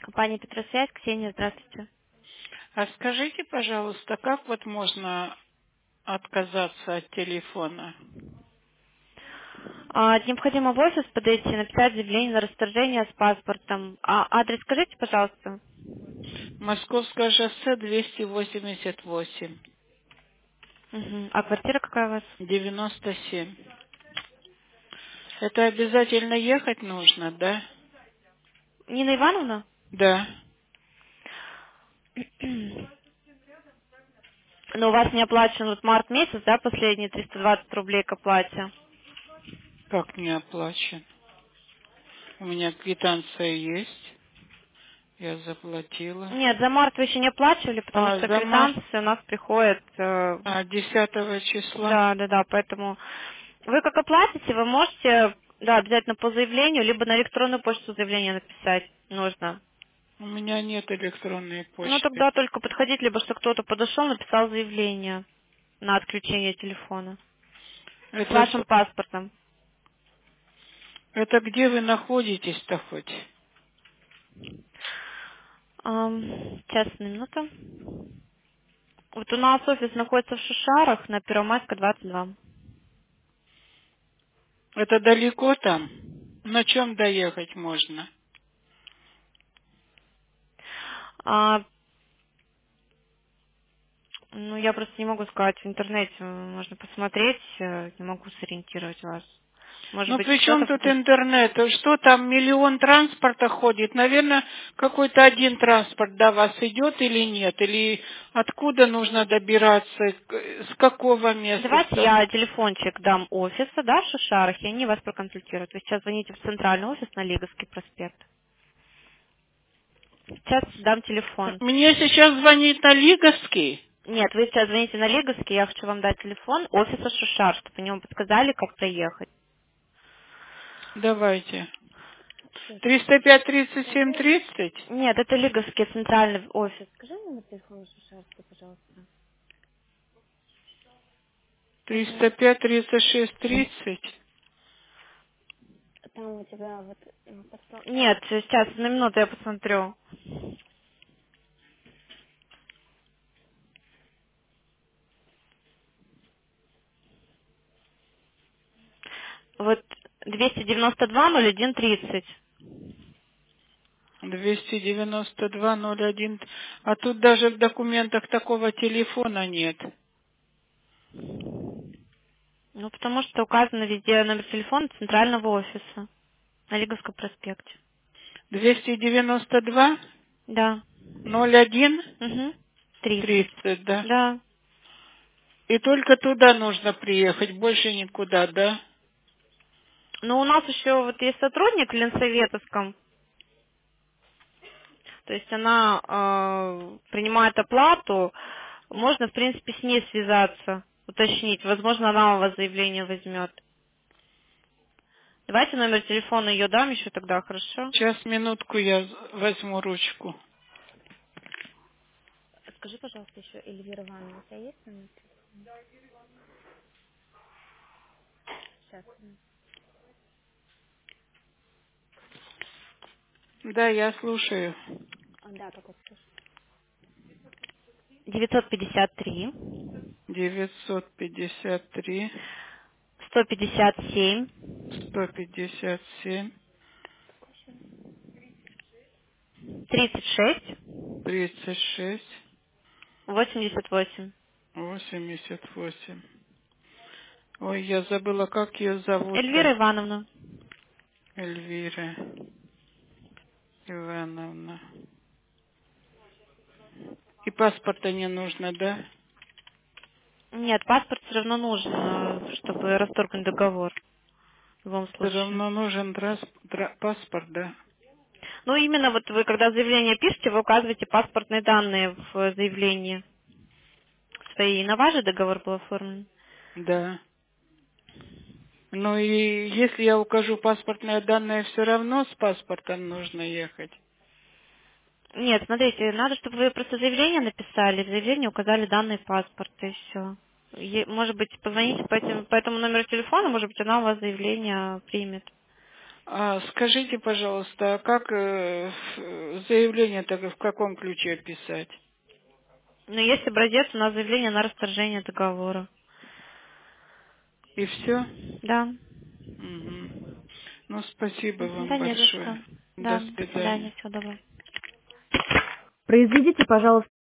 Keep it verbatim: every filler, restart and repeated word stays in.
Компания Петросвязь, Ксения, здравствуйте. А скажите, пожалуйста, как вот можно отказаться от телефона? А, необходимо в офис подойти, написать заявление на расторжение с паспортом. А адрес скажите, пожалуйста. Московское шоссе двести восемьдесят восемь, Мгм. А квартира какая у вас? девяносто семь. Это обязательно ехать нужно, да? Нина Ивановна? Да. Но у вас не оплачен вот март месяц, да, последние триста двадцать рублей к оплате? Как не оплачен? У меня квитанция есть. Я заплатила. Нет, за март вы еще не оплачивали, потому А, что за март, квитанции у нас приходят. э, а, десятого числа. да, да, да, поэтому вы как оплатите, вы можете, да, обязательно по заявлению, либо на электронную почту заявление написать нужно. У меня нет электронной Ну, почты. тогда только подходить, либо что кто-то подошел, написал заявление на отключение телефона. С Это, вашим с- паспортом. это где вы находитесь-то хоть? Ам, сейчас, на минуту. Вот у нас офис находится в Шишарах на Первомайска, двадцать два. Это далеко там? На чем доехать можно? А, ну, я просто не могу сказать, в интернете можно посмотреть, э, не могу сориентировать вас. Может Ну, быть, при чем кто-то тут подойдет. интернет? Что там, миллион транспорта ходит? Наверное, какой-то один транспорт до вас идет или нет? Или откуда нужно добираться? К- С какого места? Давайте я телефончик дам офиса, да, в Шишарах, и они вас проконсультируют. Вы сейчас звоните в центральный офис на Лиговский проспект. Сейчас дам телефон. Мне сейчас звонит на Лиговский. Нет, вы сейчас звоните на Лиговский, я хочу вам дать телефон офиса Шушар, чтобы они вам подсказали, как проехать. Давайте. триста пять тридцать семь тридцать? Нет, это Лиговский центральный офис. Скажи номер телефона Шушарский, пожалуйста. Угу. триста пять тридцать шесть тридцать? Там у тебя вот... ну, посмо- Нет, сейчас, на минуту я посмотрю. Вот двести девяносто два ноль один тридцать. двести девяносто два ноль один. А тут даже в документах такого телефона нет. Ну, потому что указано везде номер телефона центрального офиса на Лиговском проспекте. двести девяносто два Да. ноль один Угу. тридцать. тридцать, да. Да. И только туда нужно приехать, больше никуда, да? Но у нас еще вот есть сотрудник в Ленсоветовском, то есть она э, принимает оплату, можно, в принципе, с ней связаться, уточнить, возможно, она у вас заявление возьмет. Давайте номер телефона ее дам еще тогда, хорошо? Сейчас, минутку, я возьму ручку. Скажи, пожалуйста, еще Эльвира Ивановна, у тебя есть номер? Сейчас. Да, я слушаю. А, да, только слушай. девятьсот пятьдесят три девятьсот пятьдесят три сто пятьдесят семь сто пятьдесят семь тридцать шесть тридцать шесть восемьдесят восемь. восемьдесят восемь. Ой, я забыла, как ее зовут-то. Эльвира Ивановна. Эльвира Ивановна. И паспорта не нужно, да? Нет, паспорт все равно нужен, э, чтобы расторгнуть договор в любом Все случае. равно нужен драс- дра- паспорт, да? Ну, именно вот вы, когда заявление пишете, вы указываете паспортные данные в заявлении свои. На ваш же договор был оформлен? Да. Ну и если я укажу паспортные данные, все равно с паспортом нужно ехать. Нет, смотрите, надо, чтобы вы просто заявление написали, в заявлении указали данные паспорта и все. Может быть, позвоните по, этим, по этому номеру телефона, может быть, она у вас заявление примет. А скажите, пожалуйста, а как э, ф- заявление-то в каком ключе писать? Но есть образец у нас заявление на расторжение договора. И все? Да. Угу. Ну, спасибо Мгм, вам да не за большое. что. До Да, до свидания. свидания, всего доброго. Произведите, пожалуйста,